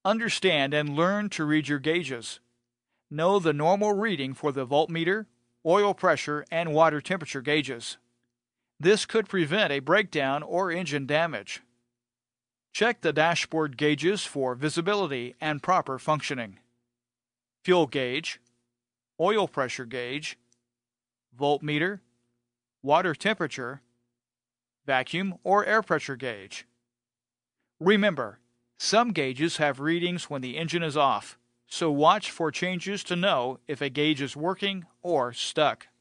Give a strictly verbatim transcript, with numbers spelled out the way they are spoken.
Understand and learn to read your gauges. Know the normal reading for the voltmeter, oil pressure, and water temperature gauges. This could prevent a breakdown or engine damage. Check the dashboard gauges for visibility and proper functioning. Fuel gauge, oil pressure gauge, voltmeter, water temperature, vacuum or air pressure gauge. Remember, some gauges have readings when the engine is off, so watch for changes to know if a gauge is working or stuck.